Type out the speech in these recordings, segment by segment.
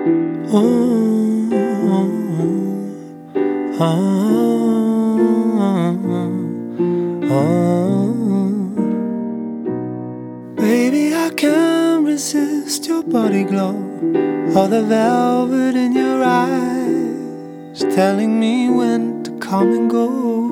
Oh, oh, oh. Baby, I can't resist your body glow, or the velvet in your eyes, telling me when to come and go.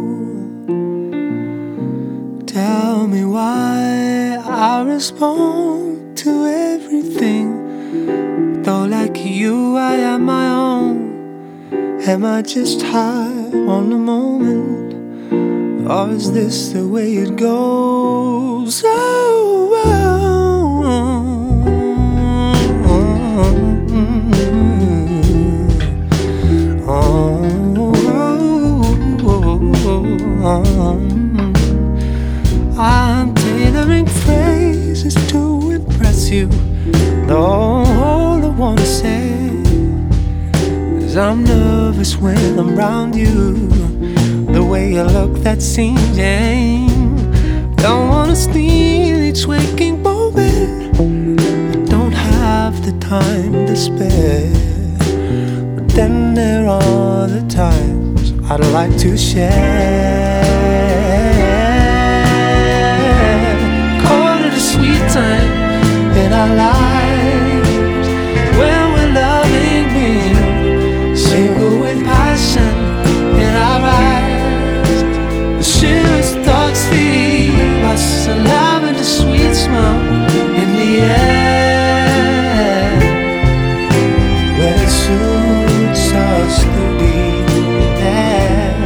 Tell me why I respond to everything, though like you I am my own. Am I just high on the moment, or is this the way it goes? Oh, I'm tailoring phrases to impress you, though all I wanna say is I'm nervous when I'm around you. The way you look, that seems lame. Don't wanna steal each waking moment. I don't have the time to spare, but then there are the times I'd like to share. Call it a sweet time in our lives, when we're loving real, single with passion in our eyes. The serious thoughts leave us, allowing the sweet smell in the air, when it suits us to be there,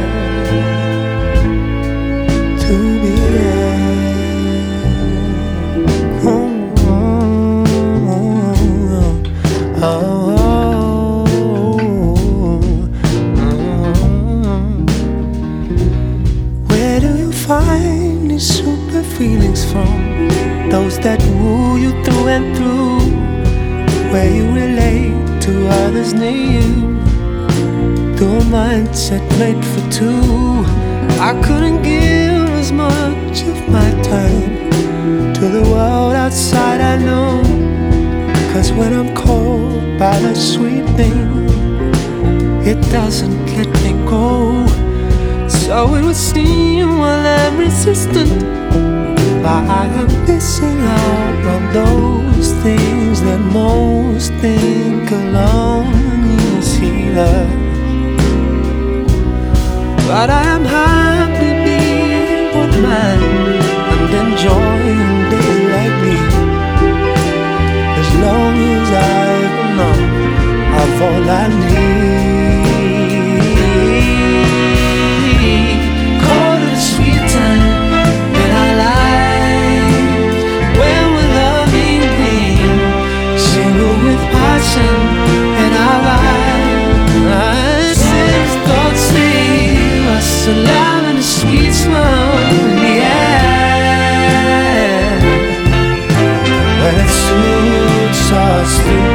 to be there. Oh, oh, oh, Where do you find these super feelings from? Those that woo you through and through, where you relate to others near you, through a mindset made for two. I couldn't give as much of my time to the world outside, I know, 'cause when I'm called by that sweet thing, it doesn't let me go. So it would seem while I'm resistant, I am missing out on those things that most think alone is healer. But I am happy being one man and enjoying days like these. As long as I belong, I've all I need. Call it a sweet time in our lives, when we're loving real, single with passion in our eyes. Since thoughts leave us, allowing a sweet smile in the air, when it suits us to